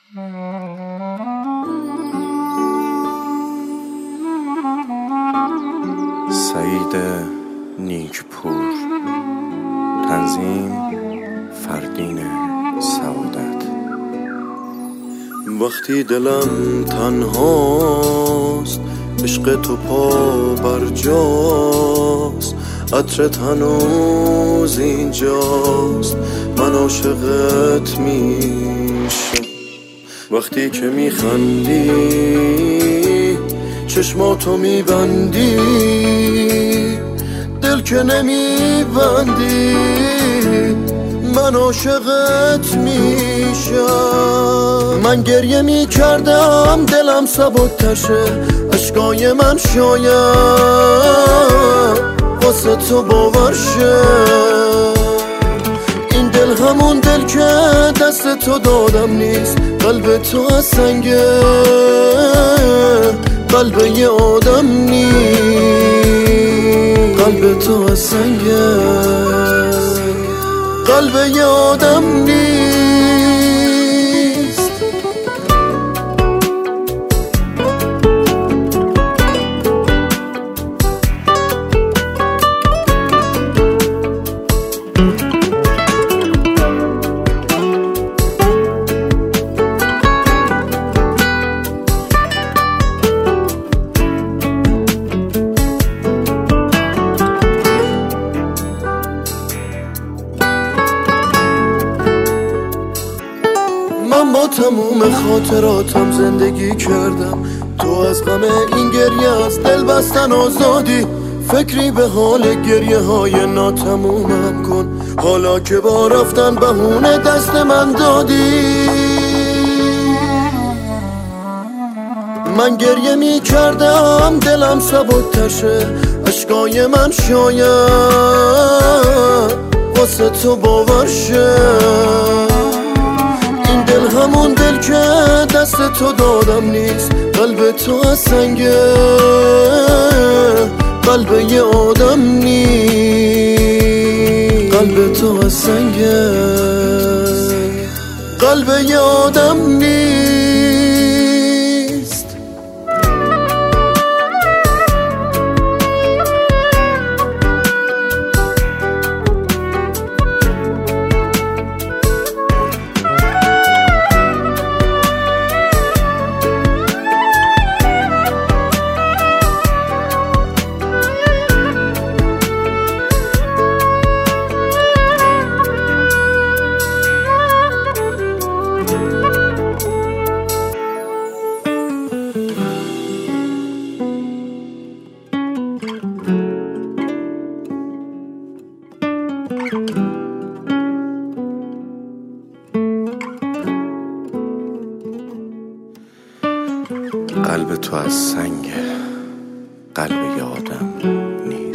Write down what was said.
سعید نیکپور، تنظیم فردین سعادت. وقتی دلم تنهاست، عشق تو پا بر جاست، عطرت هنوز اینجاست، من عاشقت میشم. وقتی که میخندی چشماتو میبندی، دل که نمیبندی، من عاشقت میشم. من گریه میکردم دلم سبک‌تشه، اشکای من شاید واسه تو باور شه. این دل همون دل که دست تو دادم نیست، قلب تو از سنگه، قلب یه آدم نیست. قلب تو از سنگه، قلب یه آدم نیست. من با تموم خاطراتم زندگی کردم، تو از غم این گریه از دل بستن آزادی. فکری به حال گریه های ناتمومم کن، حالا که با رفتن بهونه دست من دادی. من گریه می کردم دلم سبک‌تشه، اشکای من شاید واسه تو باور شه. این دل همون دل که دست تو دادم نیست، قلب تو از سنگه، قلب یه آدم نیست. قلب تو از سنگه، قلب یه آدم نیست. قلب تو از سنگ، قلب یه آدم نیست.